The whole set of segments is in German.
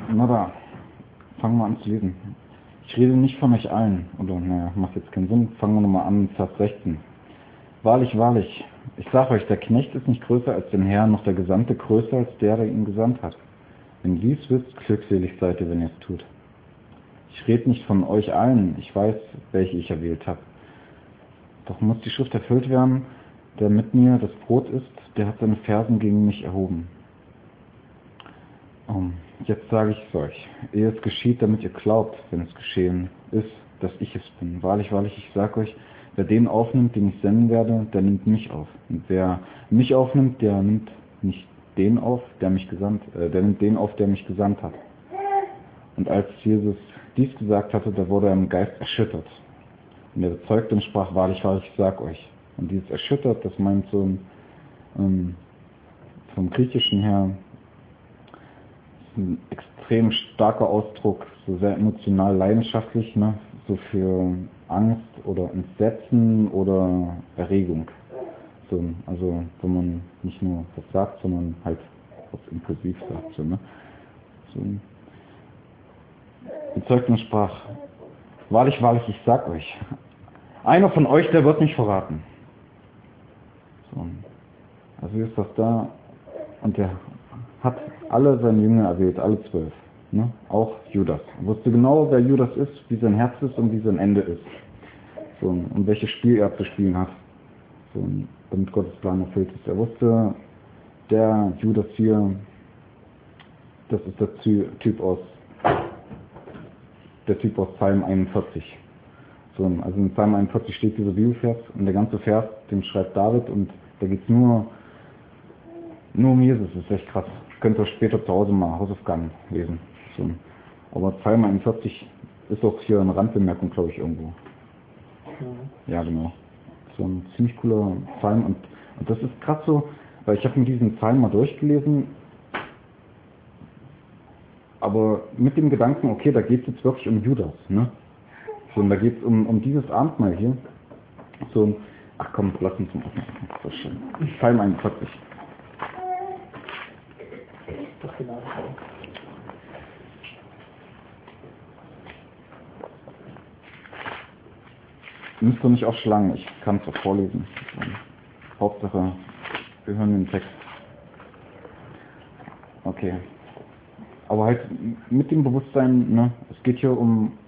Na da, fangen wir an zu lesen. Ich rede nicht von euch allen, oder naja, macht jetzt keinen Sinn. Fangen wir nochmal an, Vers 16. Wahrlich, wahrlich, ich sage euch, der Knecht ist nicht größer als den Herrn, noch der Gesandte größer als der ihn gesandt hat. Wenn ihr dies wisst, glückselig seid ihr, wenn ihr es tut. Ich rede nicht von euch allen, ich weiß, welche ich erwählt habe. Doch muss die Schrift erfüllt werden, der mit mir das Brot isst, der hat seine Fersen gegen mich erhoben. Jetzt sage ich es euch, ehe es geschieht, damit ihr glaubt, wenn es geschehen ist, dass ich es bin. Wahrlich, wahrlich, ich sage euch, wer den aufnimmt, den ich senden werde, der nimmt mich auf. Und wer mich aufnimmt, der nimmt nicht den auf, der nimmt den auf, der mich gesandt hat. Und als Jesus dies gesagt hatte, da wurde er im Geist erschüttert. Und er bezeugte und sprach, wahrlich, wahrlich, ich sag euch. Und dieses erschüttert, das meint so vom Griechischen her ein extrem starker Ausdruck, so sehr emotional leidenschaftlich, ne? So für Angst oder Entsetzen oder Erregung. So, also wenn man nicht nur was sagt, sondern halt was impulsiv sagt. So, ne? So. Bezeugte und sprach, wahrlich, wahrlich, ich sag euch, einer von euch, der wird mich verraten. So. Also ist das da und der hat alle seine Jünger erwählt, alle 12. Ne? Auch Judas. Er wusste genau, wer Judas ist, wie sein Herz ist und wie sein Ende ist. So, und welches Spiel er zu spielen hat. So, damit Gottes Plan erfüllt ist. Er wusste, der Judas hier, das ist der Typ aus Psalm 41. So, also in Psalm 41 steht dieser Bibelvers und der ganze Vers, den schreibt David und da geht es nur um Jesus. Das ist echt krass. Könnt ihr später zu Hause mal Hausaufgaben lesen. So. Aber Psalm 41 ist auch hier eine Randbemerkung, glaube ich, irgendwo. Ja, genau. So ein ziemlich cooler Psalm und das ist gerade so, weil ich habe mir diesen Psalm mal durchgelesen, aber mit dem Gedanken, okay, da geht es jetzt wirklich um Judas, ne? So, und da geht es um dieses Abendmahl hier. So, ach komm, lass uns mal aufmachen. Das ist schön. Psalm 41. Müsst ihr nicht aufschlagen, ich kann es auch vorlesen. Hauptsache, wir hören den Text. Okay. Aber halt mit dem Bewusstsein, ne, es geht hier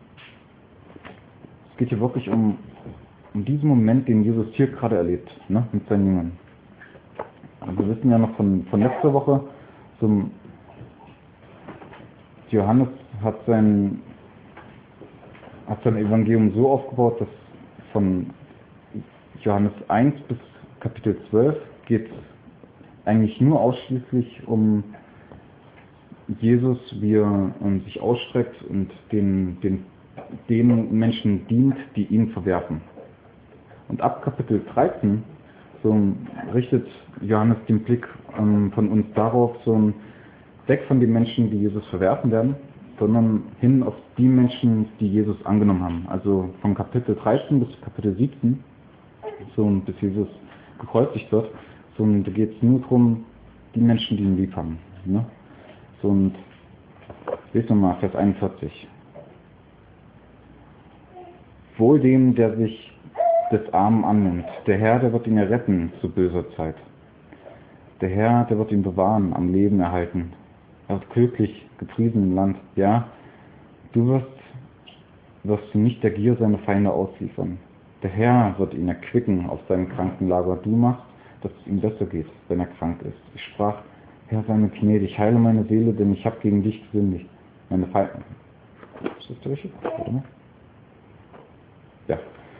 wirklich um diesen Moment, den Jesus hier gerade erlebt, ne, mit seinen Jüngern. Also wir wissen ja noch von letzter Woche, Johannes hat sein Evangelium so aufgebaut, dass von Johannes 1 bis Kapitel 12 geht es eigentlich nur ausschließlich um Jesus, wie er sich ausstreckt und den Menschen dient, die ihn verwerfen. Und ab Kapitel 13 so richtet Johannes den Blick von uns darauf, so weg von den Menschen, die Jesus verwerfen werden, sondern hin auf die Menschen, die Jesus angenommen haben. Also von Kapitel 13 bis Kapitel 17, so bis Jesus gekreuzigt wird, so, da geht es nur darum, die Menschen, die ihn lieb haben. Ne? So, und lesen wir mal Vers 41. Wohl dem, der sich des Armen annimmt. Der Herr, der wird ihn erretten zu böser Zeit. Der Herr, der wird ihn bewahren, am Leben erhalten. Er wird glücklich gepriesen im Land. Ja, du wirst du nicht der Gier seiner Feinde ausliefern. Der Herr wird ihn erquicken auf seinem Krankenlager. Du machst, dass es ihm besser geht, wenn er krank ist. Ich sprach, Herr, sei mir gnädig, heile meine Seele, denn ich habe gegen dich gesündigt. Meine Feinde. Ist das der richtige? Warte mal. Ja.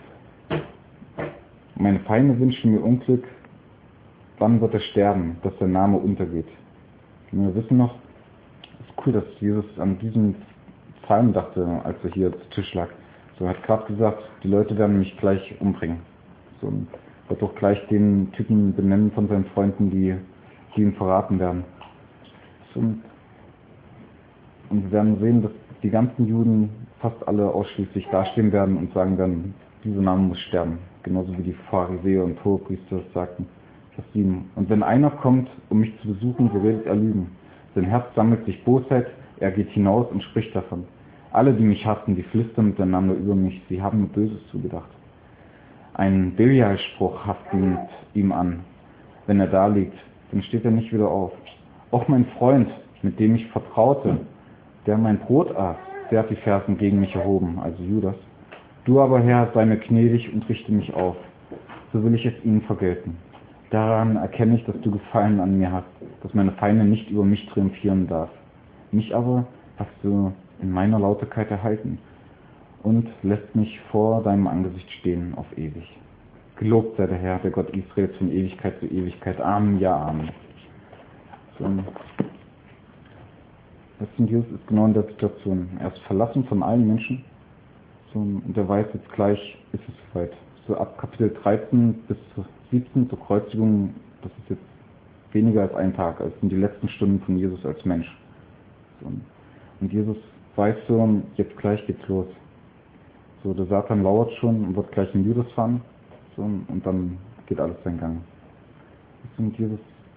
Meine Feinde wünschen mir Unglück. Wann wird er sterben, dass sein Name untergeht? Und wir wissen noch, es ist cool, dass Jesus an diesen Psalm dachte, als er hier zu Tisch lag. So, er hat gerade gesagt, die Leute werden mich gleich umbringen. So, und wird auch gleich den Typen benennen von seinen Freunden, die ihn verraten werden. So, und wir werden sehen, dass die ganzen Juden fast alle ausschließlich dastehen werden und sagen werden, dieser Name muss sterben. Genauso wie die Pharisäer und Hohepriester das sagten. Und wenn einer kommt, um mich zu besuchen, so redet er Lügen. Sein Herz sammelt sich Bosheit, Er geht hinaus und spricht davon. Alle, die mich hassen, die flüstern miteinander über mich, sie haben mir Böses zugedacht. Ein Belialspruch haftet ihm an. Wenn er da liegt, dann steht er nicht wieder auf. Auch mein Freund, mit dem ich vertraute, der mein Brot aß, der hat die Fersen gegen mich erhoben, also Judas. Du aber, Herr, sei mir gnädig und richte mich auf. So will ich es ihnen vergelten. Daran erkenne ich, dass du Gefallen an mir hast, dass meine Feinde nicht über mich triumphieren darf. Mich aber hast du in meiner Lauterkeit erhalten und lässt mich vor deinem Angesicht stehen auf ewig. Gelobt sei der Herr, der Gott Israels von Ewigkeit zu Ewigkeit. Amen, ja, Amen. So, Jesus ist genau in der Situation. Er ist verlassen von allen Menschen. So, und er weiß jetzt gleich, ist es soweit. So ab Kapitel 13 bis 17 zur Kreuzigung, das ist jetzt weniger als ein Tag. Das sind die letzten Stunden von Jesus als Mensch. So, und Jesus weiß so, jetzt gleich geht's los. So, der Satan lauert schon und wird gleich in Judas fahren. So, und dann geht alles seinen Gang. Und Jesus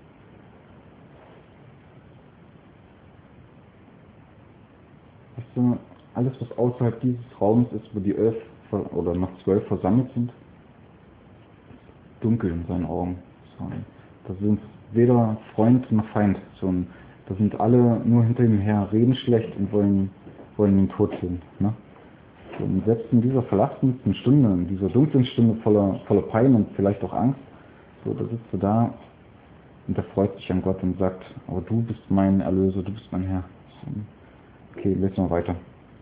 alles, was außerhalb dieses Raums ist, wo die 11 oder noch 12 versammelt sind, dunkel in seinen Augen. So, da sind weder Freund noch Feind. So, da sind alle nur hinter ihm her, reden schlecht und wollen ihn tot sehen. Ne? So, und selbst in dieser verlassenen Stunde, in dieser dunklen Stunde voller Pein und vielleicht auch Angst, so, da sitzt er da und er freut sich an Gott und sagt, aber du bist mein Erlöser, du bist mein Herr. So, okay, lesen wir weiter.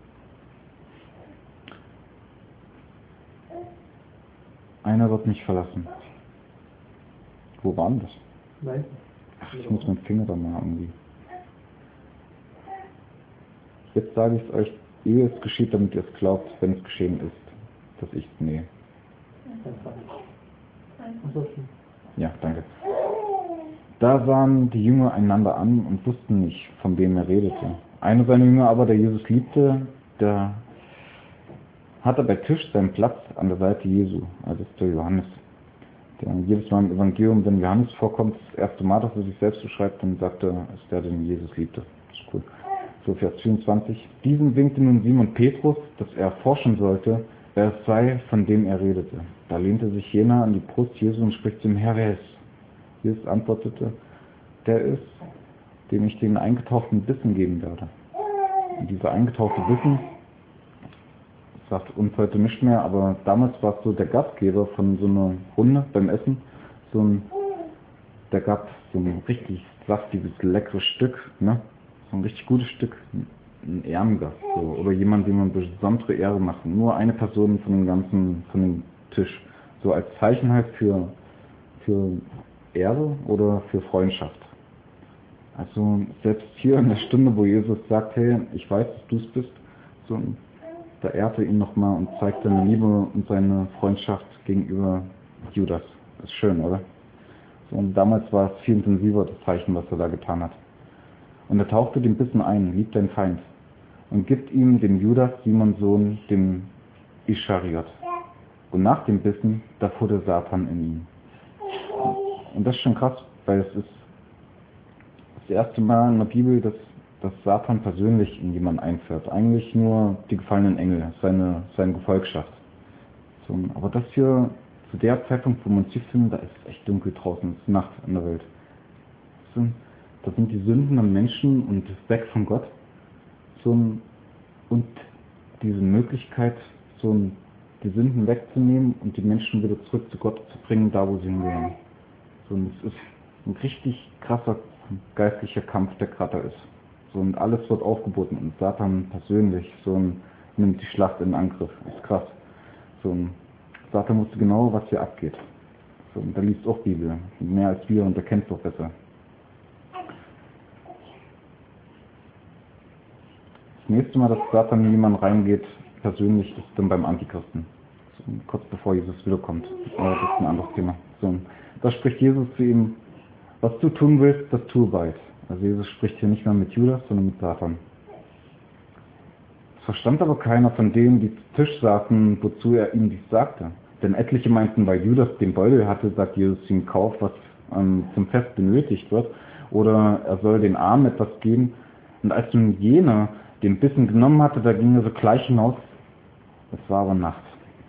Einer wird mich verlassen. Wo war denn das? Nein. Ach, ich muss meinen Finger da mal irgendwie. Jetzt sage ich es euch, ehe es geschieht, damit ihr es glaubt, wenn es geschehen ist, dass ich es nähe. Ja, danke. Da sahen die Jünger einander an und wussten nicht, von wem er redete. Einer seiner Jünger aber, der Jesus liebte, der hatte bei Tisch seinen Platz an der Seite Jesu, also ist der Johannes. Der jedes Mal im Evangelium, wenn Johannes vorkommt, das erste Mal, dass er sich selbst beschreibt, dann sagt er, ist der, den Jesus liebte. Das ist cool. So, Vers 24. Diesen winkte nun Simon Petrus, dass er forschen sollte, wer es sei, von dem er redete. Da lehnte sich jener an die Brust Jesu und spricht zu ihm, Herr, wer ist? Jesus antwortete, der ist, dem ich den eingetauchten Bissen geben werde. Und dieser eingetauchte Bissen, sagt uns heute nicht mehr, aber damals war es so der Gastgeber von so einer Runde beim Essen, der gab so ein richtig saftiges, leckeres Stück, ne? So ein richtig gutes Stück, ein Ehrengast, so, oder jemand, dem man besondere Ehre macht, nur eine Person von dem Tisch, so als Zeichen halt für Ehre oder für Freundschaft. Also selbst hier in der Stunde, wo Jesus sagt, hey, ich weiß, dass du es bist, so, da ehrte ihn nochmal und zeigt seine Liebe und seine Freundschaft gegenüber Judas. Das ist schön, oder? So, und damals war es viel intensiver, das Zeichen, was er da getan hat. Und er tauchte den Bissen ein, liebt deinen Feind, und gibt ihm dem Judas, Simons Sohn, dem Ischariot. Und nach dem Bissen, da fuhr der Satan in ihn. Und das ist schon krass, weil es ist das erste Mal in der Bibel, dass Satan persönlich in jemanden einfährt. Eigentlich nur die gefallenen Engel, seine Gefolgschaft. So, aber das hier, zu der Zeitpunkt, wo man es findet, da ist es echt dunkel draußen, es ist Nacht in der Welt. So, da sind die Sünden am Menschen und weg von Gott. So, und diese Möglichkeit, die Sünden wegzunehmen und die Menschen wieder zurück zu Gott zu bringen, da wo sie hingehören. So, und es ist ein richtig krasser geistlicher Kampf, der gerade da ist. So, und alles wird aufgeboten und Satan persönlich nimmt die Schlacht in Angriff. Das ist krass. So, und Satan wusste genau, was hier abgeht. So, und der liest auch Bibel. Mehr als wir und der kennt es doch besser. Das nächste Mal, dass Satan in jemanden reingeht, persönlich, ist dann beim Antichristen. So, kurz bevor Jesus wiederkommt. Aber das ist ein anderes Thema. So, da spricht Jesus zu ihm, was du tun willst, das tue bald. Also Jesus spricht hier nicht mehr mit Judas, sondern mit Satan. Das verstand aber keiner von denen, die zu Tisch saßen, wozu er ihm dies sagte. Denn etliche meinten, weil Judas den Beutel hatte, sagt Jesus ihm, kauf, was zum Fest benötigt wird, oder er soll den Armen etwas geben. Und als nun jener den Bissen genommen hatte, da ging er sogleich hinaus. Es war aber Nacht.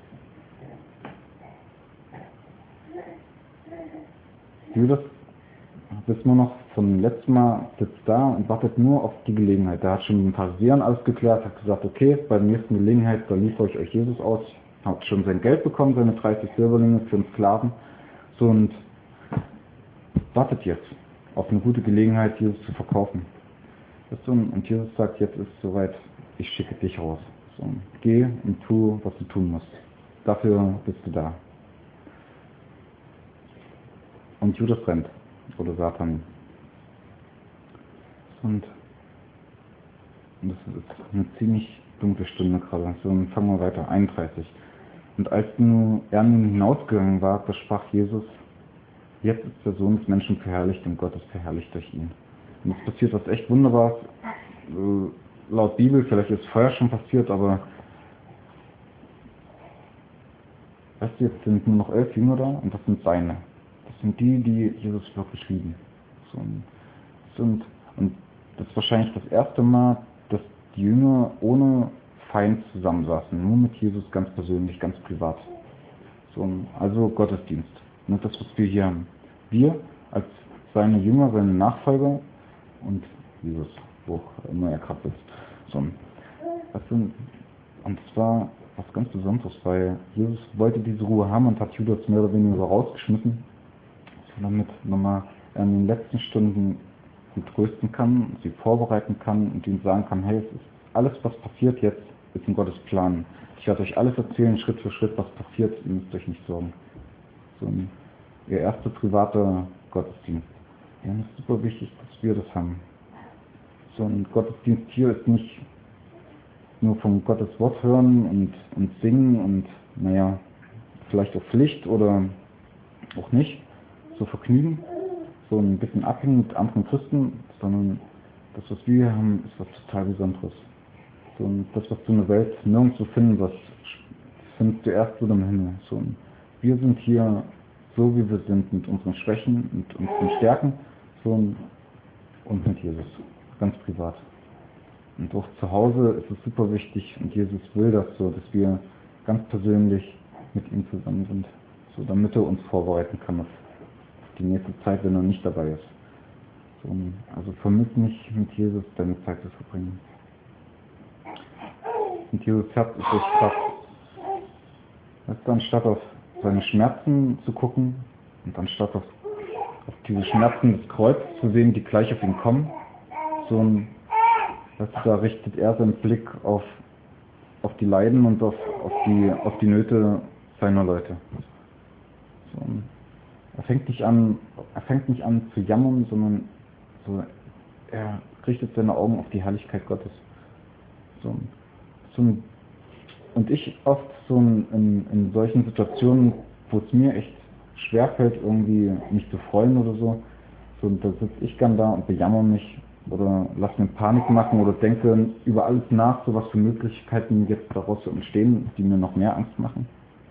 Judas, wissen wir noch vom letzten Mal, sitzt da und wartet nur auf die Gelegenheit. Der hat schon mit den Pharisäern alles geklärt, hat gesagt, okay, bei der nächsten Gelegenheit, da liefere ich euch Jesus aus. Hat schon sein Geld bekommen, seine 30 Silberlinge für einen Sklaven. So, und wartet jetzt auf eine gute Gelegenheit, Jesus zu verkaufen. Und Jesus sagt, jetzt ist es soweit, ich schicke dich raus. So, geh und tu, was du tun musst. Dafür bist du da. Und Judas rennt. Oder Satan. Und das ist eine ziemlich dunkle Stunde gerade. So, dann fangen wir weiter. 31. Und als er nun hinausgegangen war, da sprach Jesus, jetzt ist der Sohn des Menschen verherrlicht und Gott ist verherrlicht durch ihn. Und es passiert was echt Wunderbares. Laut Bibel, vielleicht ist es vorher schon passiert, aber weißt du, jetzt sind nur noch 11 Jünger da und das sind seine. Das sind die Jesus wirklich lieben. Und das ist wahrscheinlich das erste Mal, dass die Jünger ohne Feind zusammensaßen, nur mit Jesus ganz persönlich, ganz privat. Also Gottesdienst. Und das, was wir hier haben. Wir als seine Jünger, seine Nachfolger und Jesus, wo immer er gerade sitzt. Und es war was ganz Besonderes, weil Jesus wollte diese Ruhe haben und hat Judas mehr oder weniger so rausgeschmissen, damit nochmal in den letzten Stunden sie trösten kann, sie vorbereiten kann und ihnen sagen kann, hey, es ist alles, was passiert jetzt, ist in Gottes Plan. Ich werde euch alles erzählen, Schritt für Schritt, was passiert, ihr müsst euch nicht sorgen. Ihr erster privater Gottesdienst. Ja, das ist super wichtig, dass wir das haben. So ein Gottesdienst hier ist nicht nur vom Gottes Wort hören und singen und, naja, vielleicht auch Pflicht oder auch nicht, so Vergnügen, so ein bisschen abhängen mit anderen Christen, sondern das, was wir hier haben, ist was total Besonderes. So, und das, was du in der Welt nirgendwo finden wirst, findest du erst wieder im Himmel. So, und wir sind hier so, wie wir sind, mit unseren Schwächen und unseren Stärken, so, und mit Jesus, ganz privat. Und auch zu Hause ist es super wichtig und Jesus will das so, dass wir ganz persönlich mit ihm zusammen sind, so, damit er uns vorbereiten kann auf die nächste Zeit, wenn er nicht dabei ist. So, also vermiss nicht mit Jesus deine Zeit zu verbringen. Und Jesus Herz ist durch Kraft. Weißt du, anstatt auf seine Schmerzen zu gucken und anstatt auf diese Schmerzen des Kreuzes zu sehen, die gleich auf ihn kommen, da richtet er seinen Blick auf die Leiden und auf die Nöte seiner Leute. So, er fängt nicht an zu jammern, sondern so, er richtet seine Augen auf die Herrlichkeit Gottes. Und ich oft so in solchen Situationen, wo es mir echt schwerfällt, irgendwie mich zu freuen oder so, da sitze ich gern da und bejammer mich oder lass mir Panik machen oder denke über alles nach, so was für Möglichkeiten jetzt daraus entstehen, die mir noch mehr Angst machen.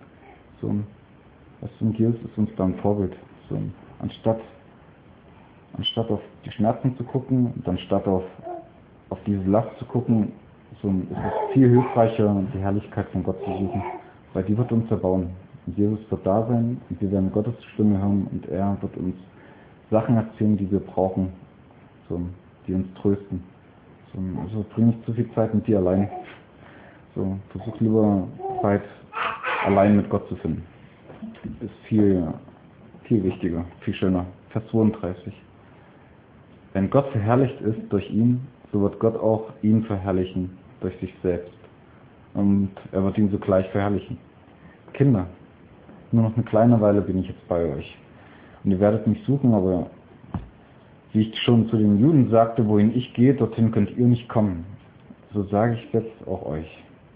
Und Jesus ist uns da ein Vorbild. Anstatt auf die Schmerzen zu gucken und anstatt auf diese Last zu gucken, ist es viel hilfreicher, die Herrlichkeit von Gott zu suchen, weil die wird uns erbauen. Und Jesus wird da sein und wir werden Gottes Stimme hören und er wird uns Sachen erzählen, die wir brauchen, die uns trösten. Also bring nicht zu viel Zeit mit dir allein. Versuch lieber Zeit allein mit Gott zu finden. Ist viel, viel wichtiger, viel schöner. Vers 32. Wenn Gott verherrlicht ist durch ihn, so wird Gott auch ihn verherrlichen durch sich selbst. Und er wird ihn sogleich verherrlichen. Kinder, nur noch eine kleine Weile bin ich jetzt bei euch. Und ihr werdet mich suchen, aber wie ich schon zu den Juden sagte, wohin ich gehe, dorthin könnt ihr nicht kommen. So sage ich jetzt auch euch.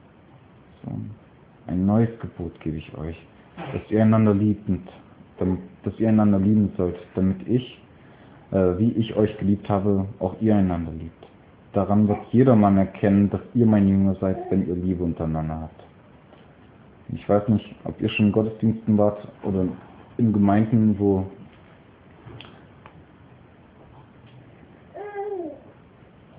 Ein neues Gebot gebe ich euch, dass ihr einander liebt, dass ihr einander lieben sollt, damit ich, wie ich euch geliebt habe, auch ihr einander liebt. Daran wird jedermann erkennen, dass ihr mein Jünger seid, wenn ihr Liebe untereinander habt. Ich weiß nicht, ob ihr schon in Gottesdiensten wart oder in Gemeinden,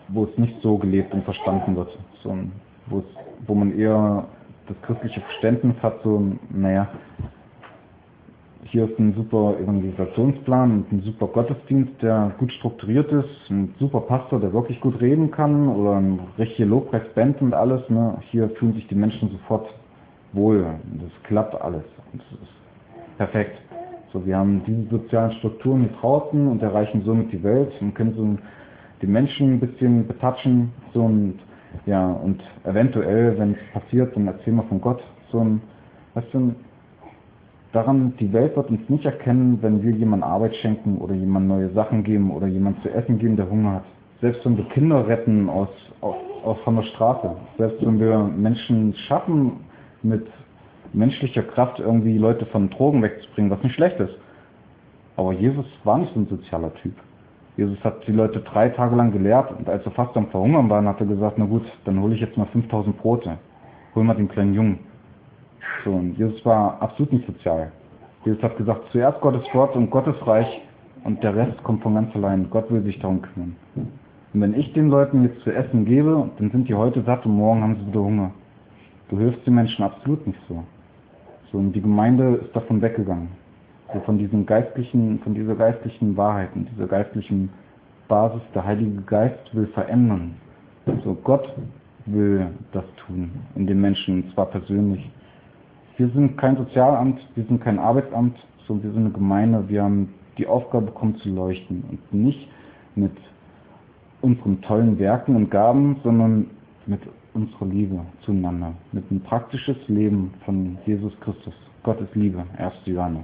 wo es nicht so gelebt und verstanden wird. So, wo man eher das christliche Verständnis hat, so, naja, hier ist ein super Evangelisationsplan und ein super Gottesdienst, der gut strukturiert ist, ein super Pastor, der wirklich gut reden kann oder eine richtige Lobpreisband und alles. Ne? Hier fühlen sich die Menschen sofort wohl. Das klappt alles. Und das ist perfekt. So, wir haben diese sozialen Strukturen hier draußen und erreichen somit die Welt und können so die Menschen ein bisschen betatschen. So, und ja, und eventuell, wenn es passiert, dann erzählen wir von Gott. So ein, weißt du, daran, die Welt wird uns nicht erkennen, wenn wir jemandem Arbeit schenken oder jemandem neue Sachen geben oder jemandem zu essen geben, der Hunger hat. Selbst wenn wir Kinder retten aus von der Straße, selbst wenn wir Menschen schaffen, mit menschlicher Kraft irgendwie Leute von Drogen wegzubringen, was nicht schlecht ist. Aber Jesus war nicht so ein sozialer Typ. Jesus hat die Leute 3 Tage lang gelehrt und als er fast am Verhungern war, hat er gesagt, na gut, dann hole ich jetzt mal 5000 Brote. Hol mal den kleinen Jungen. So, und Jesus war absolut nicht sozial. Jesus hat gesagt, zuerst Gottes Wort und Gottes Reich und der Rest kommt von ganz allein. Gott will sich darum kümmern. Und wenn ich den Leuten jetzt zu essen gebe, dann sind die heute satt und morgen haben sie wieder Hunger. Du hilfst den Menschen absolut nicht so. So, und die Gemeinde ist davon weggegangen. So von dieser geistlichen Wahrheit und dieser geistlichen Basis, der Heilige Geist will verändern. So, Gott will das tun in den Menschen, und zwar persönlich. Wir sind kein Sozialamt, wir sind kein Arbeitsamt, sondern wir sind eine Gemeinde. Wir haben die Aufgabe bekommen zu leuchten und nicht mit unseren tollen Werken und Gaben, sondern mit unserer Liebe zueinander, mit einem praktisches Leben von Jesus Christus. Gott ist Liebe, 1. Johannes.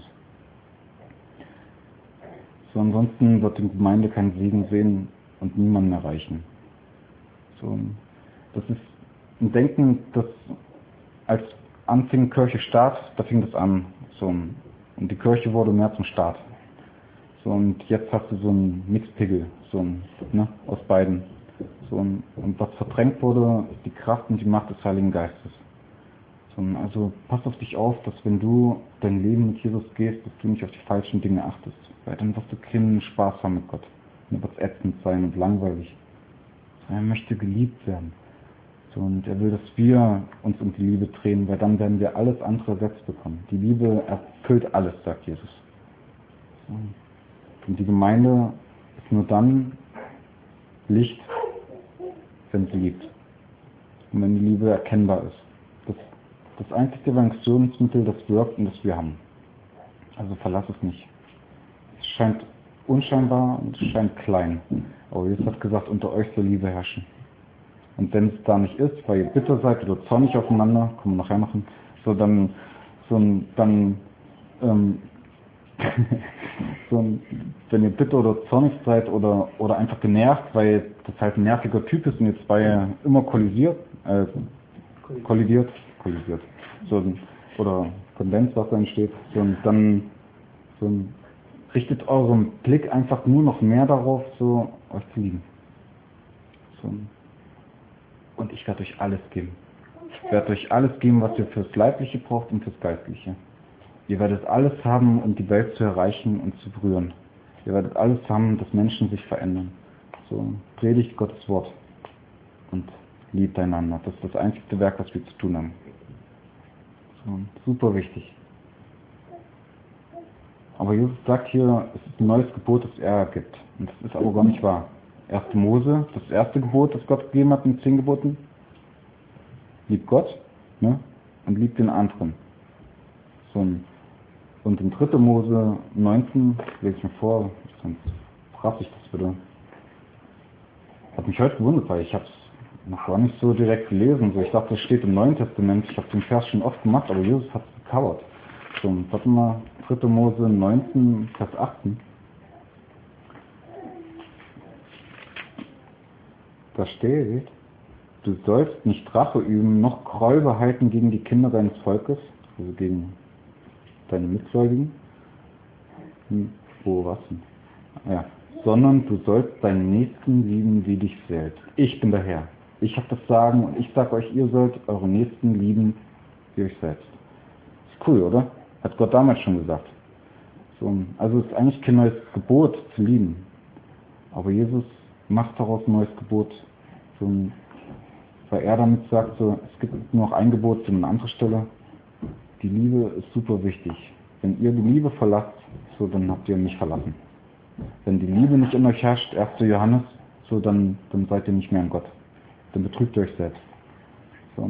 So, ansonsten wird die Gemeinde keinen Segen sehen und niemanden erreichen. So, das ist ein Denken, das als anfing Kirche Staat, da fing das an. So, und die Kirche wurde mehr zum Staat. So, und jetzt hast du so einen Mixpegel, so ein, ne, aus beiden. So, und was verdrängt wurde, ist die Kraft und die Macht des Heiligen Geistes. So, also pass auf dich auf, dass wenn du dein Leben mit Jesus gehst, dass du nicht auf die falschen Dinge achtest. Weil dann wirst du keinen Spaß haben mit Gott. Dann wird es ätzend sein und langweilig. So, er möchte geliebt werden. So, und er will, dass wir uns um die Liebe drehen, weil dann werden wir alles andere selbst bekommen. Die Liebe erfüllt alles, sagt Jesus. So. Und die Gemeinde ist nur dann Licht, wenn sie liebt. Und wenn die Liebe erkennbar ist. Das einzige Evangelisationsmittel, das wirkt und das wir haben. Also verlass es nicht. Es scheint unscheinbar und es scheint klein. Aber Jesus hat gesagt, unter euch soll Liebe herrschen. Und wenn es da nicht ist, weil ihr bitter seid oder zornig aufeinander, können wir nachher machen, wenn ihr bitter oder zornig seid oder einfach genervt, weil das halt ein nerviger Typ ist und ihr zwei immer kollidiert, so, oder Kondenswasser entsteht, so, und dann richtet euren Blick einfach nur noch mehr darauf, so euch zu lieben. So. Und ich werde euch alles geben. Ich werde euch alles geben, was ihr fürs Leibliche braucht und fürs Geistliche. Ihr werdet alles haben, um die Welt zu erreichen und zu berühren. Ihr werdet alles haben, dass Menschen sich verändern. So, predigt Gottes Wort und liebt einander. Das ist das einzige Werk, was wir zu tun haben. So, super wichtig. Aber Jesus sagt hier, es ist ein neues Gebot, das er gibt. Und das ist aber gar nicht wahr. 1. Mose, das erste Gebot, das Gott gegeben hat in 10 Geboten. Liebt Gott, ne? Und liebt den anderen. So, und in 3. Mose 19, lese ich mir vor, sonst frage ich das bitte. Hat mich heute gewundert, weil ich habe es noch gar nicht so direkt gelesen. So, ich dachte, das steht im Neuen Testament. Ich habe den Vers schon oft gemacht, aber Jesus hat es gecovert. So, warte mal, 3. Mose 19, Vers 18. Da steht, du sollst nicht Rache üben, noch Groll behalten gegen die Kinder deines Volkes, also gegen deine Mitgläubigen. Wo was denn? Ja. Sondern du sollst deinen Nächsten lieben wie dich selbst. Ich bin der Herr. Ich habe das Sagen und ich sage euch, ihr sollt eure Nächsten lieben wie euch selbst. Ist cool, oder? Hat Gott damals schon gesagt. So, also es ist eigentlich kein neues Gebot zu lieben. Aber Jesus macht daraus ein neues Gebot So, weil er damit sagt, so, es gibt nur noch ein Gebot, so an anderer Stelle. Die Liebe ist super wichtig. Wenn ihr die Liebe verlasst, so, dann habt ihr mich verlassen. Wenn die Liebe nicht in euch herrscht, 1. Johannes, so, dann seid ihr nicht mehr in Gott. Dann betrügt ihr euch selbst. So,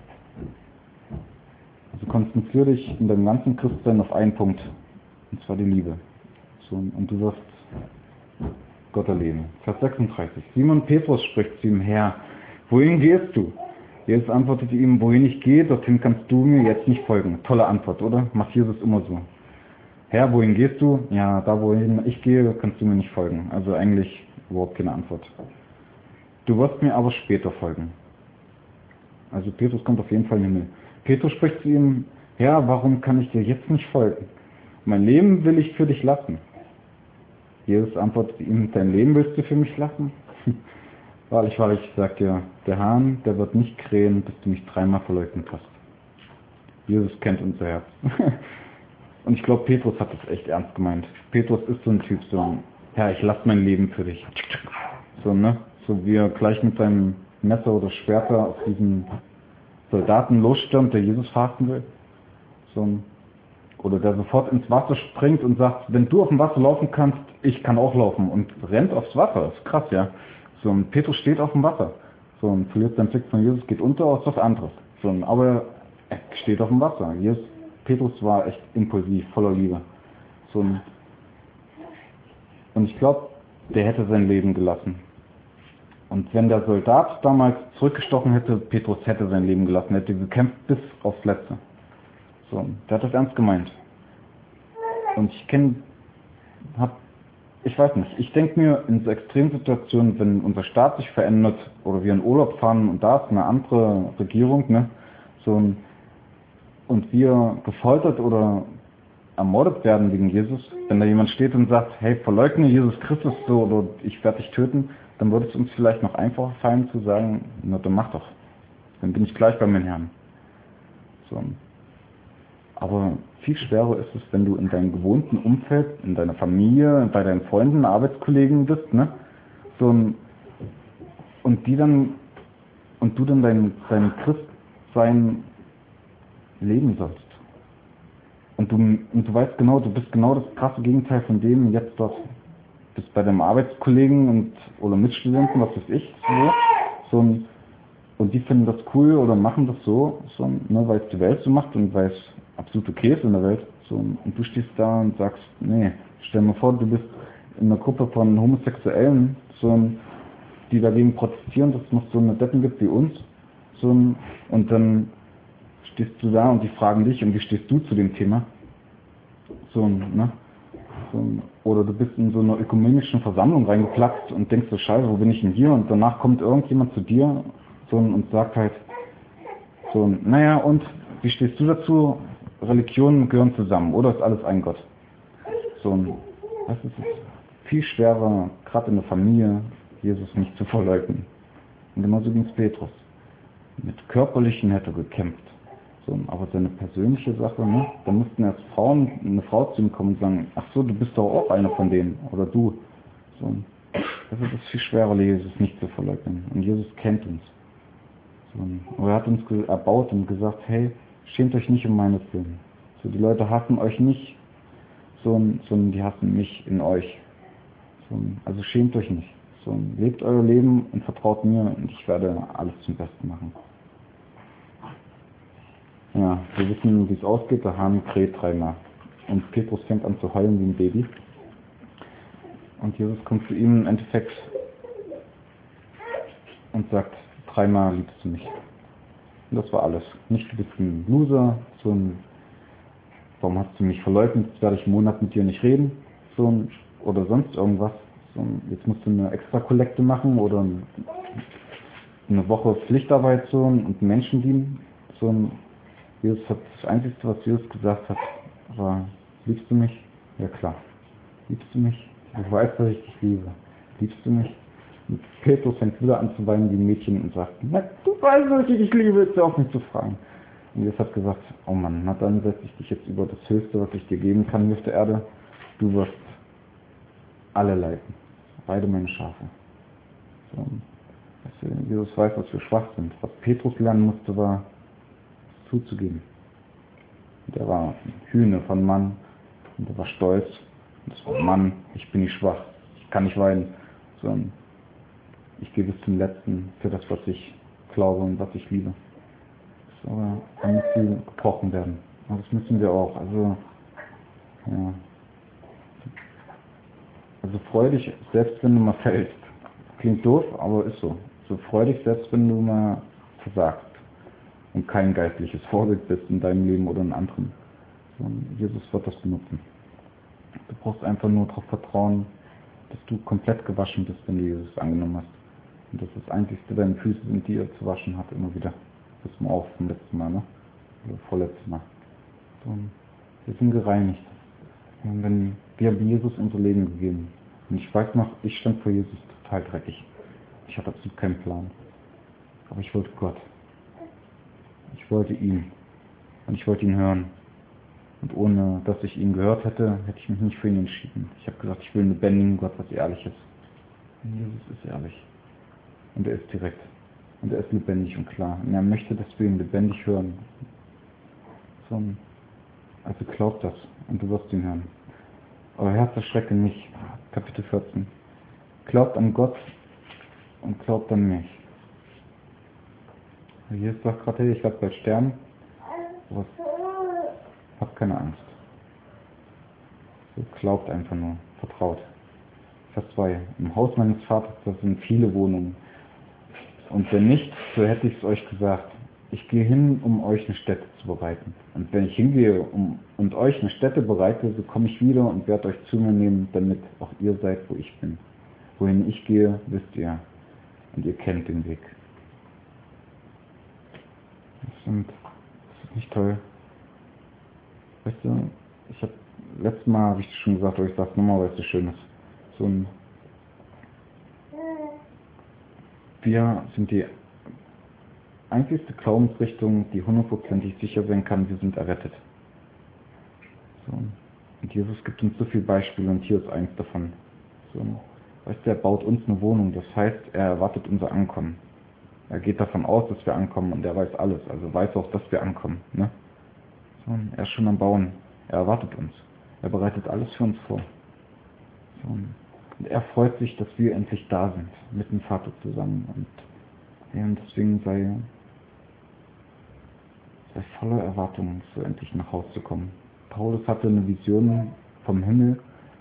also konzentriere dich in deinem ganzen Christsein auf einen Punkt, und zwar die Liebe. So, und du wirst Gott erleben. Vers 36. Simon Petrus spricht zu ihm: Herr, wohin gehst du? Jesus antwortete ihm: Wohin ich gehe, dorthin kannst du mir jetzt nicht folgen. Tolle Antwort, oder? Macht Jesus immer so. Herr, wohin gehst du? Ja, da wohin ich gehe, kannst du mir nicht folgen. Also eigentlich überhaupt keine Antwort. Du wirst mir aber später folgen. Also Petrus kommt auf jeden Fall in den Himmel. Petrus spricht zu ihm: Herr, warum kann ich dir jetzt nicht folgen? Mein Leben will ich für dich lassen. Jesus antwortet ihm: Dein Leben willst du für mich lassen? Wahrlich, wahrlich, ich sag dir, der Hahn, der wird nicht krähen, bis du mich 3-mal verleugnet hast. Jesus kennt unser Herz. Und ich glaube, Petrus hat das echt ernst gemeint. Petrus ist so ein Typ, so, Herr, ich lasse mein Leben für dich. So, ne? So wie er gleich mit seinem Messer oder Schwert auf diesen Soldaten losstürmt, der Jesus verhaften will. So, oder der sofort ins Wasser springt und sagt, wenn du auf dem Wasser laufen kannst, ich kann auch laufen, und rennt aufs Wasser. Das ist krass, ja. So, und Petrus steht auf dem Wasser. So, und verliert seinen Blick von Jesus, geht unter, aus was anderes. So, aber er steht auf dem Wasser. Petrus war echt impulsiv, voller Liebe. So, und ich glaube, der hätte sein Leben gelassen. Und wenn der Soldat damals zurückgestochen hätte, Petrus hätte sein Leben gelassen, hätte gekämpft bis aufs Letzte. So, der hat das ernst gemeint. Und ich weiß nicht, ich denke mir in so Extremsituationen, wenn unser Staat sich verändert oder wir in Urlaub fahren und da ist eine andere Regierung, ne, und wir gefoltert oder ermordet werden wegen Jesus, wenn da jemand steht und sagt, hey, verleugne Jesus Christus so, oder ich werde dich töten, dann würde es uns vielleicht noch einfacher fallen zu sagen, na dann mach doch, dann bin ich gleich bei meinem Herrn. So. Aber viel schwerer ist es, wenn du in deinem gewohnten Umfeld, in deiner Familie, bei deinen Freunden, Arbeitskollegen bist, ne? So, und du dann dein Christsein leben sollst. Und du weißt genau, du bist genau das krasse Gegenteil von dem jetzt dort. Du bist bei deinem Arbeitskollegen oder Mitstudenten, was weiß ich, und die finden das cool oder machen das so, ne, weil es die Welt so macht und weil es absolut okay ist in der Welt. So, und du stehst da und sagst, nee, stell dir mal vor, du bist in einer Gruppe von Homosexuellen, die dagegen protestieren, dass es noch so eine Deppen gibt wie uns. Und dann stehst du da und die fragen dich, und wie stehst du zu dem Thema? Ne? Oder du bist in so einer ökumenischen Versammlung reingeplatzt und denkst so, scheiße, wo bin ich denn hier? Und danach kommt irgendjemand zu dir und sagt halt, naja, und wie stehst du dazu? Religionen gehören zusammen, oder ist alles ein Gott? Das ist viel schwerer, gerade in der Familie, Jesus nicht zu verleugnen. Und genauso ging es Petrus. Mit Körperlichen hätte er gekämpft. Aber seine persönliche Sache, ne? Da mussten erst eine Frau zu ihm kommen und sagen, ach so, du bist doch auch einer von denen, oder du. Das ist es viel schwerer, Jesus nicht zu verleugnen. Und Jesus kennt uns. Aber er hat uns erbaut und gesagt, hey, schämt euch nicht um meinetwillen. Die Leute hassen euch nicht, sondern die hassen mich in euch. Also schämt euch nicht. Lebt euer Leben und vertraut mir, und ich werde alles zum Besten machen. Ja, wir wissen, wie es ausgeht. Der Hahn kräht 3-mal. Und Petrus fängt an zu heulen wie ein Baby. Und Jesus kommt zu ihm im Endeffekt und sagt, 3-mal liebst du mich. Und das war alles. Nicht, du bist ein Loser, warum hast du mich verleugnet, jetzt werde ich einen Monat mit dir nicht reden, oder sonst irgendwas. Jetzt musst du eine Extra-Kollekte machen oder eine Woche Pflichtarbeit und Menschen dienen. Das Einzige, was Jesus gesagt hat, war, liebst du mich? Ja klar. Liebst du mich? Ich weiß, dass ich dich liebe. Liebst du mich? Und Petrus fängt wieder an zu weinen wie ein Mädchen und sagt, na, du weißt, dass ich dich liebe, jetzt auf mich zu fragen. Und Jesus hat gesagt, oh Mann, na dann setze ich dich jetzt über das Höchste, was ich dir geben kann hier auf der Erde. Du wirst alle leiten. Beide meine Schafe. Weißt du, Jesus weiß, dass wir schwach sind. Was Petrus lernen musste, war zuzugeben. Und er war ein Hühner von Mann und er war stolz. Und es war Mann, ich bin nicht schwach, ich kann nicht weinen, sondern ich gehe bis zum Letzten für das, was ich glaube und was ich liebe. Aber dann muss sie gebrochen werden. Und das müssen wir auch. Also, ja. Also freu dich, selbst wenn du mal fällst. Klingt doof, aber ist so. So freu dich selbst, wenn du mal versagst und kein geistliches Vorbild bist in deinem Leben oder in anderen. Und Jesus wird das benutzen. Du brauchst einfach nur darauf vertrauen, dass du komplett gewaschen bist, wenn du Jesus angenommen hast. Und das ist das Einzige, deine Füße sind, die er zu waschen hat, immer wieder. Das ist mal auch vom letzten Mal, ne? Oder vorletztes Mal. So, wir sind gereinigt. Und wenn wir haben Jesus unser Leben gegeben. Und ich weiß noch, ich stand vor Jesus total dreckig. Ich hatte absolut keinen Plan. Aber ich wollte Gott. Ich wollte ihn. Und ich wollte ihn hören. Und ohne, dass ich ihn gehört hätte, hätte ich mich nicht für ihn entschieden. Ich habe gesagt, ich will einen lebendigen Gott, was Ehrliches. Und Jesus ist ehrlich. Und er ist direkt. Und er ist lebendig und klar. Und er möchte, dass wir ihn lebendig hören. So, also glaub das. Und du wirst ihn hören. Aber Herz erschrecke nicht. Kapitel 14. Glaubt an Gott und glaubt an mich. Jesus sagt gerade, hey, ich werde bald sterben. Aber habt keine Angst. So, glaubt einfach nur. Vertraut. Vers 2. Im Haus meines Vaters, das sind viele Wohnungen. Und wenn nicht, so hätte ich es euch gesagt. Ich gehe hin, um euch eine Stätte zu bereiten. Und wenn ich hingehe und euch eine Stätte bereite, so komme ich wieder und werde euch zu mir nehmen, damit auch ihr seid, wo ich bin. Wohin ich gehe, wisst ihr. Und ihr kennt den Weg. Das ist nicht toll. Weißt du, letztes Mal habe ich schon gesagt, aber ich sage es nochmal, weil es so schön ist. Wir sind die einzigste Glaubensrichtung, die hundertprozentig sicher sein kann, wir sind errettet. So. Und Jesus gibt uns so viele Beispiele und hier ist eins davon. So. Weißt du, er baut uns eine Wohnung, das heißt, er erwartet unser Ankommen. Er geht davon aus, dass wir ankommen und er weiß alles, also weiß auch, dass wir ankommen. Ne? So. Er ist schon am Bauen, er erwartet uns. Er bereitet alles für uns vor. So. Und er freut sich, dass wir endlich da sind, mit dem Vater zusammen. Und deswegen sei voller Erwartungen, so endlich nach Hause zu kommen. Paulus hatte eine Vision vom Himmel,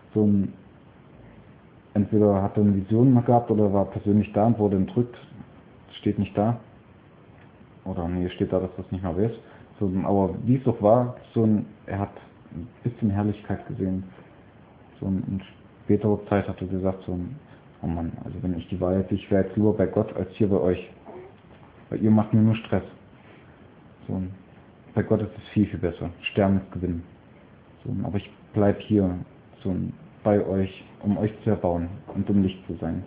entweder hat er eine Vision mal gehabt oder war persönlich da und wurde entrückt, steht nicht da, oder nee, steht da, dass das nicht mehr weiß. Aber wie es auch war, er hat ein bisschen Herrlichkeit gesehen. In späterer Zeit hat er gesagt, oh Mann, also wenn ich die Wahl hätte, ich wäre jetzt lieber bei Gott als hier bei euch, weil ihr macht mir nur Stress. Bei Gott ist es viel, viel besser. Sterben ist Gewinnen. Aber ich bleibe hier bei euch, um euch zu erbauen und um Licht zu sein.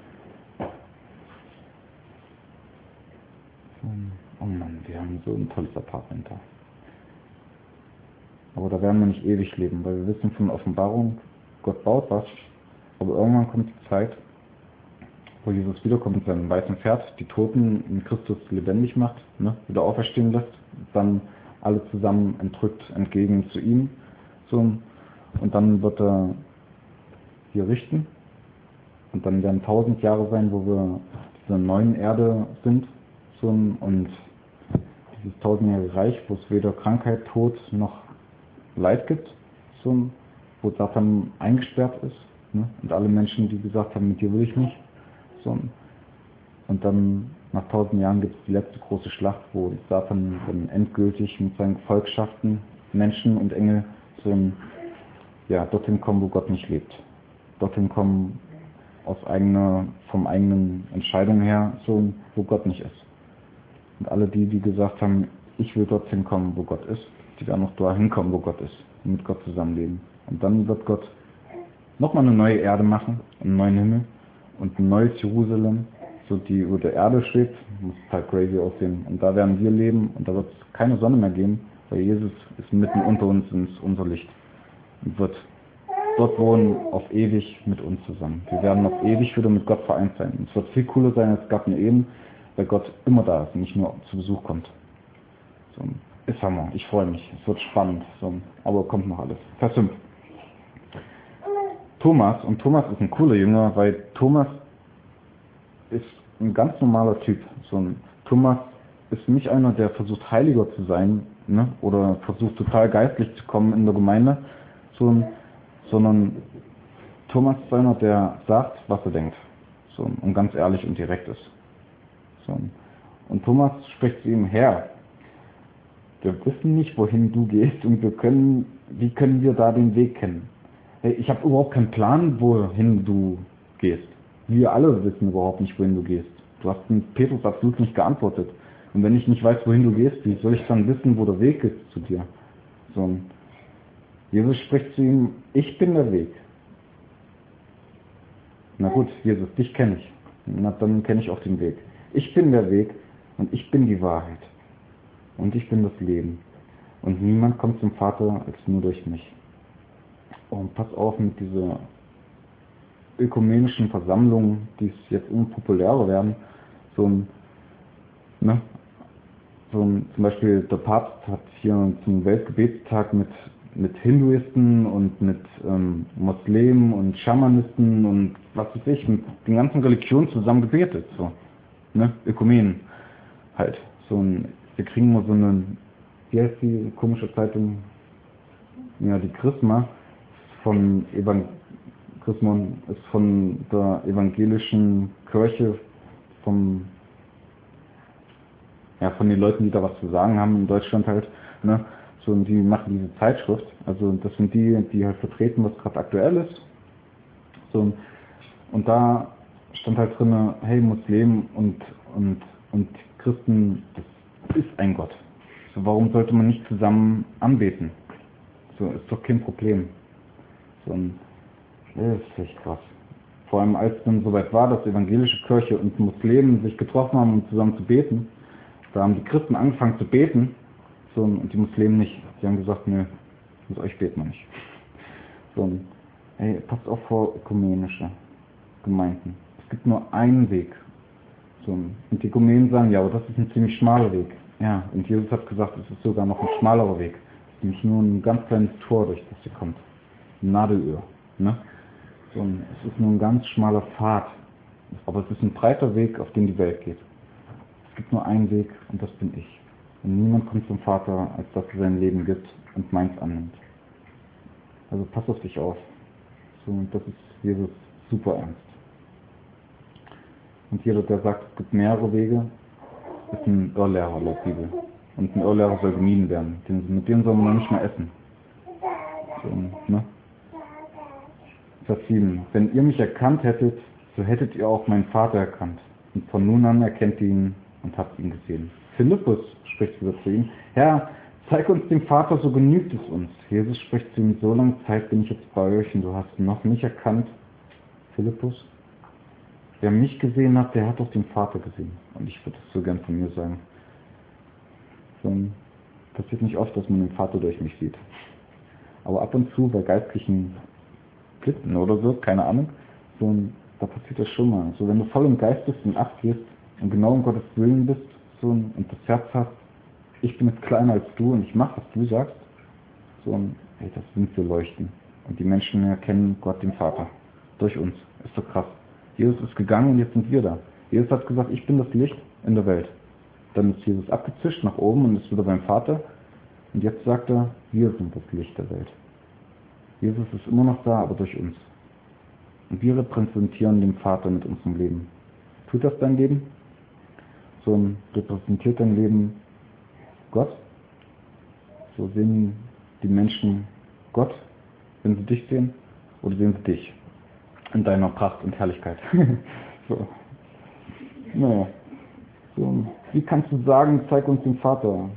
Oh Mann, wir haben so ein tolles Apartment da. Aber da werden wir nicht ewig leben, weil wir wissen von Offenbarung, Gott baut was, aber irgendwann kommt die Zeit, wo Jesus wiederkommt mit seinem weißen Pferd, die Toten in Christus lebendig macht, ne, wieder auferstehen lässt, dann alle zusammen entrückt entgegen zu ihm. Und dann wird er hier richten. Und dann werden 1000 Jahre sein, wo wir auf dieser neuen Erde sind. Und dieses 1000-jährige Reich, wo es weder Krankheit, Tod noch Leid gibt. Wo Satan eingesperrt ist. Ne? Und alle Menschen, die gesagt haben, mit dir will ich nicht. Und dann nach 1000 Jahren gibt es die letzte große Schlacht, wo Satan dann endgültig mit seinen Gefolgschaften, Menschen und Engel, dorthin kommen, wo Gott nicht lebt. Dorthin kommen vom eigenen Entscheidung her, wo Gott nicht ist. Und alle die gesagt haben, ich will dorthin kommen, wo Gott ist, die werden noch dahin kommen, wo Gott ist, und mit Gott zusammenleben. Und dann wird Gott nochmal eine neue Erde machen, einen neuen Himmel und ein neues Jerusalem, die über der Erde schwebt, muss halt crazy aussehen. Und da werden wir leben und da wird es keine Sonne mehr geben, weil Jesus ist mitten unter uns, ist unser Licht und wird dort wohnen auf ewig mit uns zusammen. Wir werden auf ewig wieder mit Gott vereint sein. Und es wird viel cooler sein als Garten Eden, weil Gott immer da ist und nicht nur zu Besuch kommt. So, ist Hammer. Ich freue mich. Es wird spannend. So, aber kommt noch alles. Vers 5. Thomas, und Thomas ist ein cooler Jünger, weil Thomas ist ein ganz normaler Typ. So ein Thomas ist nicht einer, der versucht heiliger zu sein, ne? Oder versucht total geistlich zu kommen in der Gemeinde, sondern Thomas ist einer, der sagt, was er denkt, so, und ganz ehrlich und direkt ist. So. Und Thomas spricht zu ihm: Herr, wir wissen nicht, wohin du gehst, und wie können wir da den Weg kennen? Hey, ich habe überhaupt keinen Plan, wohin du gehst. Wir alle wissen überhaupt nicht, wohin du gehst. Du hast den Petrus absolut nicht geantwortet. Und wenn ich nicht weiß, wohin du gehst, wie soll ich dann wissen, wo der Weg ist zu dir? So. Jesus spricht zu ihm: Ich bin der Weg. Na gut, Jesus, dich kenne ich. Na, dann kenne ich auch den Weg. Ich bin der Weg und ich bin die Wahrheit. Und ich bin das Leben. Und niemand kommt zum Vater als nur durch mich. Und pass auf mit dieser ökumenischen Versammlungen, die es jetzt immer populärer werden. Zum Beispiel der Papst hat hier zum Weltgebetstag mit Hinduisten und mit Muslimen und Schamanisten und was weiß ich, mit den ganzen Religionen zusammen gebetet. So, ne? Ökumenen halt. Wir kriegen mal so eine, wie heißt die komische Zeitung? Ja, die Chrisma Chrismon ist von der evangelischen Kirche, von den Leuten, die da was zu sagen haben in Deutschland halt, ne? So, und die machen diese Zeitschrift. Also das sind die halt vertreten, was gerade aktuell ist. So, und da stand halt drin: Hey, Muslimen und Christen, das ist ein Gott. So, warum sollte man nicht zusammen anbeten? So, ist doch kein Problem. So, das ist echt krass. Vor allem als dann soweit war, dass die evangelische Kirche und Muslimen sich getroffen haben, um zusammen zu beten, da haben die Christen angefangen zu beten, so, und die Muslimen nicht. Die haben gesagt: Nö, mit euch beten wir nicht. So, hey, passt auf vor ökumenische Gemeinden. Es gibt nur einen Weg. So, und die Ökumenen sagen: Ja, aber das ist ein ziemlich schmaler Weg. Ja, und Jesus hat gesagt, es ist sogar noch ein schmalerer Weg. Es ist nämlich nur ein ganz kleines Tor, durch das ihr kommt. Ein Nadelöhr. Ne? So, es ist nur ein ganz schmaler Pfad. Aber es ist ein breiter Weg, auf den die Welt geht. Es gibt nur einen Weg, und das bin ich. Und niemand kommt zum Vater, als dass er sein Leben gibt und meins annimmt. Also pass auf dich auf. So, und das ist Jesus super ernst. Und jeder, der sagt, es gibt mehrere Wege, ist ein Irrlehrer laut Bibel. Und ein Irrlehrer soll gemieden werden. Mit dem soll man nicht mehr essen. So, ne? Vers 7. Wenn ihr mich erkannt hättet, so hättet ihr auch meinen Vater erkannt. Und von nun an erkennt ihr ihn und habt ihn gesehen. Philippus spricht wieder zu ihm: Herr, zeig uns den Vater, so genügt es uns. Jesus spricht zu ihm: So lange Zeit bin ich jetzt bei euch und du hast noch nicht erkannt. Philippus, wer mich gesehen hat, der hat auch den Vater gesehen. Und ich würde es so gern von mir sagen. So, passiert nicht oft, dass man den Vater durch mich sieht. Aber ab und zu bei geistlichen Klippen oder so, keine Ahnung, so, da passiert das schon mal. So, wenn du voll im Geist bist und Acht gehst und genau um Gottes Willen bist, so, und das Herz hast: Ich bin jetzt kleiner als du und ich mache, was du sagst, so, hey, das sind wir leuchten. Und die Menschen erkennen Gott, den Vater, durch uns. Ist so krass. Jesus ist gegangen und jetzt sind wir da. Jesus hat gesagt: Ich bin das Licht in der Welt. Dann ist Jesus abgezischt nach oben und ist wieder beim Vater. Und jetzt sagt er: Wir sind das Licht der Welt. Jesus ist immer noch da, aber durch uns. Und wir repräsentieren den Vater mit unserem Leben. Tut das dein Leben? So, repräsentiert dein Leben Gott? So sehen die Menschen Gott, wenn sie dich sehen? Oder sehen sie dich in deiner Pracht und Herrlichkeit? So. Naja. So. Wie kannst du sagen, zeig uns den Vater?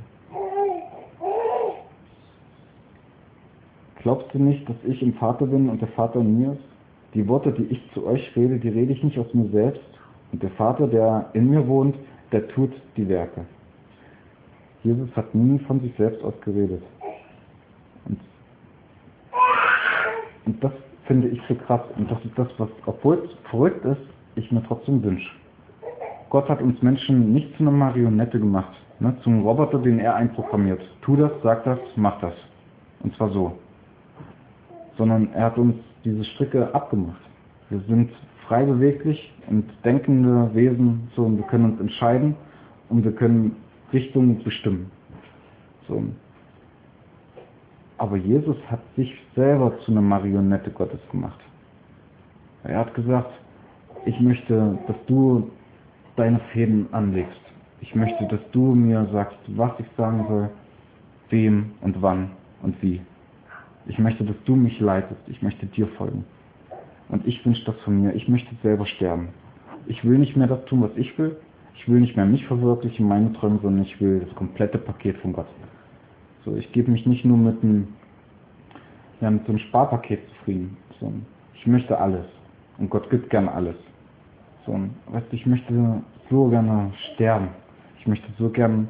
Glaubst du nicht, dass ich im Vater bin und der Vater in mir ist? Die Worte, die ich zu euch rede, die rede ich nicht aus mir selbst. Und der Vater, der in mir wohnt, der tut die Werke. Jesus hat nie von sich selbst aus geredet. Und das finde ich so krass. Und das ist das, was, obwohl es verrückt ist, ich mir trotzdem wünsche. Gott hat uns Menschen nicht zu einer Marionette gemacht, ne, zum Roboter, den er einprogrammiert. Tu das, sag das, mach das. Und zwar so. Sondern er hat uns diese Stricke abgemacht. Wir sind frei beweglich und denkende Wesen, so, und wir können uns entscheiden und wir können Richtungen bestimmen. So. Aber Jesus hat sich selber zu einer Marionette Gottes gemacht. Er hat gesagt, ich möchte, dass du deine Fäden anlegst. Ich möchte, dass du mir sagst, was ich sagen soll, wem und wann und wie. Ich möchte, dass du mich leitest. Ich möchte dir folgen. Und ich wünsche das von mir. Ich möchte selber sterben. Ich will nicht mehr das tun, was ich will. Ich will nicht mehr mich verwirklichen, meine Träume, sondern ich will das komplette Paket von Gott. So, ich gebe mich nicht nur mit so einem Sparpaket zufrieden. So, ich möchte alles. Und Gott gibt gern alles. So, weißt du, ich möchte so gerne sterben. Ich möchte so gern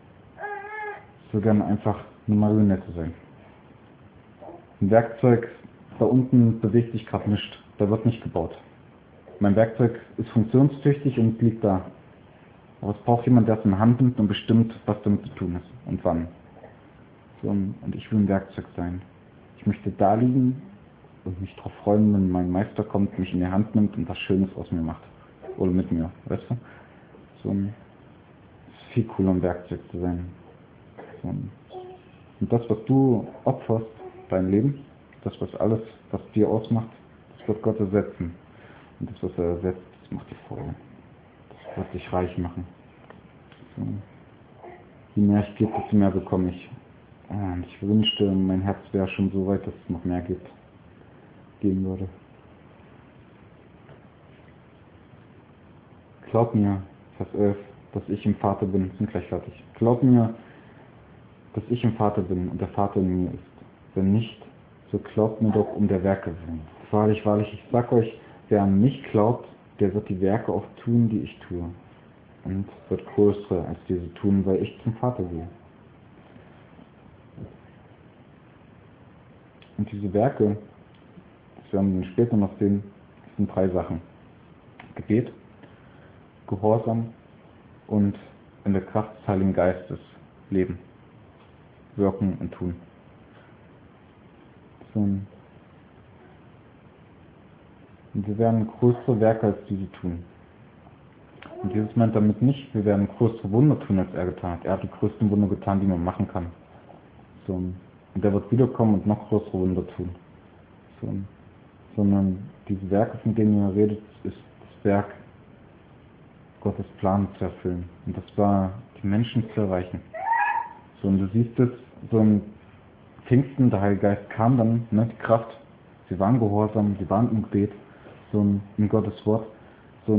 einfach eine Marionette sein. Ein Werkzeug, da unten bewegt sich gerade nichts. Da wird nicht gebaut. Mein Werkzeug ist funktionstüchtig und es liegt da. Aber es braucht jemand, der es in die Hand nimmt und bestimmt, was damit zu tun ist und wann. So, und ich will ein Werkzeug sein. Ich möchte da liegen und mich darauf freuen, wenn mein Meister kommt, mich in die Hand nimmt und was Schönes aus mir macht. Oder mit mir, weißt du? So, es ist viel cooler, ein Werkzeug zu sein. So, und das, was du opferst, dein Leben, das, was alles, was dir ausmacht, das wird Gott ersetzen. Und das, was er ersetzt, das macht dir Freude. Das wird dich reich machen. So. Je mehr ich gebe, desto mehr bekomme ich. Und ich wünschte, mein Herz wäre schon so weit, dass es noch mehr geben würde. Glaub mir, Vers 11, dass ich im Vater bin. Sind gleich fertig. Glaub mir, dass ich im Vater bin und der Vater in mir ist. Wenn nicht, so glaubt mir doch um der Werke willen. Wahrlich, wahrlich, ich sag euch, wer an mich glaubt, der wird die Werke auch tun, die ich tue. Und wird größere als diese tun, weil ich zum Vater gehe. Und diese Werke, das werden wir später noch sehen, sind 3 Sachen. Gebet, Gehorsam und in der Kraft des Heiligen Geistes leben, wirken und tun. So, und wir werden größere Werke als diese tun. Und Jesus meint damit nicht, wir werden größere Wunder tun, als er getan hat. Er hat die größten Wunder getan, die man machen kann. So, und er wird wiederkommen und noch größere Wunder tun. So, sondern diese Werke, von denen er redet, ist das Werk, Gottes Plan zu erfüllen. Und das war, die Menschen zu erreichen. So, und du siehst es, so ein Pfingsten, der Heilige Geist kam dann, ne, die Kraft, sie waren gehorsam, sie waren im Gebet, so in Gottes Wort, so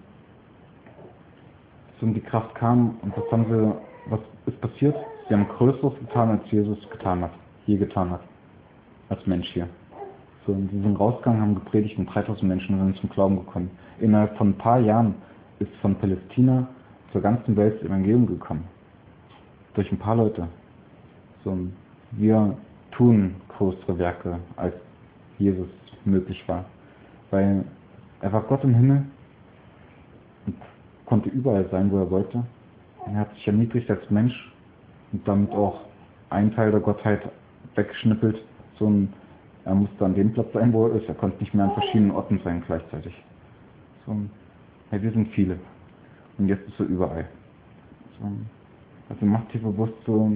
die Kraft kam und was ist passiert? Sie haben Größeres getan, als Jesus je getan hat, als Mensch hier. So, und sie sind rausgegangen, haben gepredigt und 3000 Menschen sind zum Glauben gekommen. Innerhalb von ein paar Jahren ist von Palästina zur ganzen Welt das Evangelium gekommen. Durch ein paar Leute. So, wir tun größere Werke, als Jesus möglich war. Weil er war Gott im Himmel und konnte überall sein, wo er wollte. Er hat sich erniedrigt als Mensch und damit auch einen Teil der Gottheit weggeschnippelt. Er musste an dem Platz sein, wo er ist. Er konnte nicht mehr an verschiedenen Orten sein gleichzeitig. Ja, wir sind viele. Und jetzt ist er überall. Also mach dir bewusst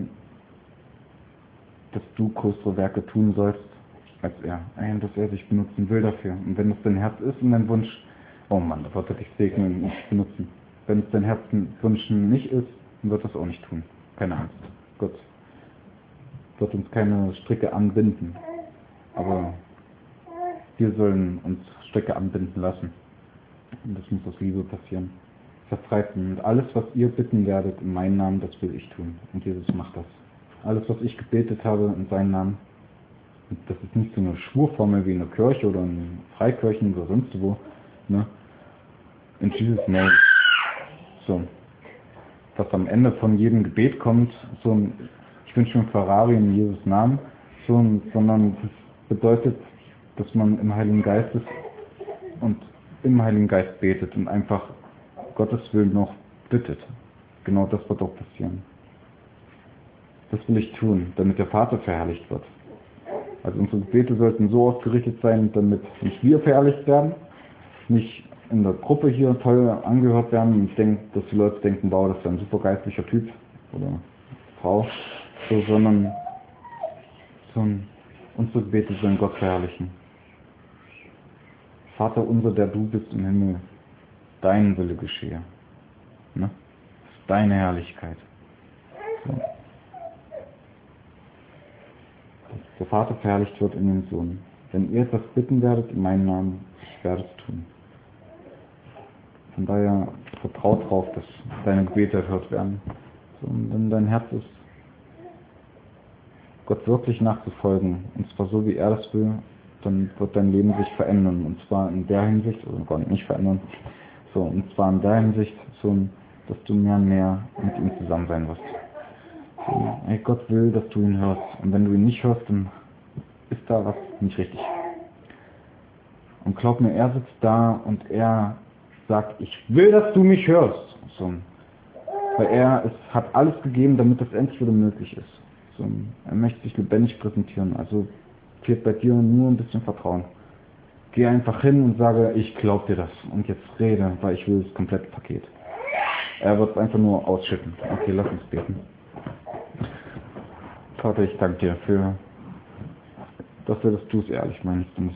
dass du größere Werke tun sollst als er. Dass er dich benutzen will dafür. Und wenn es dein Herz ist und dein Wunsch, oh Mann, da wird er dich segnen und nicht benutzen. Wenn es dein Herzenswunsch nicht ist, dann wird er es auch nicht tun. Keine Angst. Gott wird uns keine Stricke anbinden. Aber wir sollen uns Stricke anbinden lassen. Und das muss aus Liebe passieren. Vers 13. Und alles, was ihr bitten werdet in meinem Namen, das will ich tun. Und Jesus macht das. Alles, was ich gebetet habe in seinem Namen, und das ist nicht so eine Schwurformel wie in der Kirche oder in Freikirchen oder sonst wo, ne? In Jesus Name. So. Was am Ende von jedem Gebet kommt, ich wünsche mir Ferrari in Jesus Namen, sondern das bedeutet, dass man im Heiligen Geist ist und im Heiligen Geist betet und einfach Gottes Willen noch bittet. Genau das wird auch passieren. Das will ich tun, damit der Vater verherrlicht wird. Also unsere Gebete sollten so ausgerichtet sein, damit nicht wir verherrlicht werden, nicht in der Gruppe hier toll angehört werden und dass die Leute denken, wow, das ist ein super geistlicher Typ oder Frau, so, sondern unsere Gebete sollen Gott verherrlichen. Vater unser, der du bist im Himmel, dein Wille geschehe. Ne? Das ist deine Herrlichkeit. So. Dass der Vater verherrlicht wird in den Sohn. Wenn ihr etwas bitten werdet in meinem Namen, ich werde es tun. Von daher vertraut darauf, dass deine Gebete erhört werden. So, und wenn dein Herz ist, Gott wirklich nachzufolgen, und zwar so, wie er das will, dann wird dein Leben sich verändern. Und zwar in der Hinsicht, oder gar nicht verändern, so, und zwar in der Hinsicht, so, dass du mehr und mehr mit ihm zusammen sein wirst. So, ey, Gott will, dass du ihn hörst. Und wenn du ihn nicht hörst, dann ist da was nicht richtig. Und glaub mir, er sitzt da und er sagt, ich will, dass du mich hörst. So, weil er hat alles gegeben, damit das endlich wieder möglich ist. So, er möchte sich lebendig präsentieren. Also fehlt bei dir nur ein bisschen Vertrauen. Geh einfach hin und sage, ich glaub dir das. Und jetzt rede, weil ich will das komplette Paket. Er wird es einfach nur ausschütten. Okay, lass uns beten. Vater, ich danke dir für, dass du es ehrlich meinst und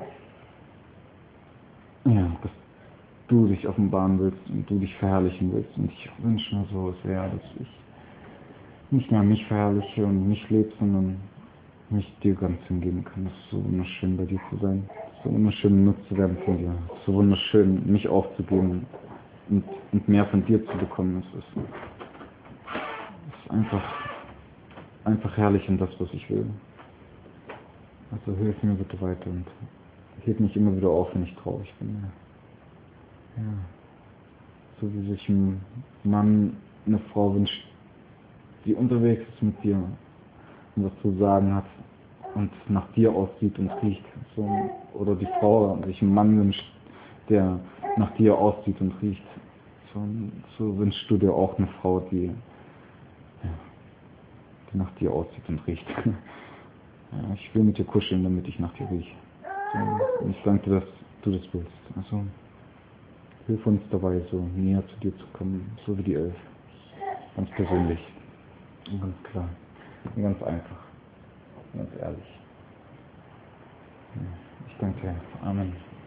dass du dich offenbaren willst und du dich verherrlichen willst. Und ich wünsche mir so sehr, dass ich nicht mehr mich verherrliche und mich lebe, sondern mich dir ganz hingeben kann. Es ist so wunderschön, bei dir zu sein. Es ist so wunderschön, benutzt zu werden von dir. Es ist so wunderschön, mich aufzugeben und mehr von dir zu bekommen. Es ist einfach herrlich und das, was ich will. Also hilf mir bitte weiter und heb mich immer wieder auf, wenn ich traurig bin. Ja. So wie sich ein Mann eine Frau wünscht, die unterwegs ist mit dir und was zu sagen hat und nach dir aussieht und riecht. So, oder die Frau sich einen Mann wünscht, der nach dir aussieht und riecht. So wünschst du dir auch eine Frau, die nach dir aussieht und riecht. Ja, ich will mit dir kuscheln, damit ich nach dir rieche. So, und ich danke dir, dass du das willst. Also hilf uns dabei, so näher zu dir zu kommen, so wie die 11. Ganz persönlich. Und ganz klar. Und ganz einfach. Ganz ehrlich. Ja, ich danke dir. Amen.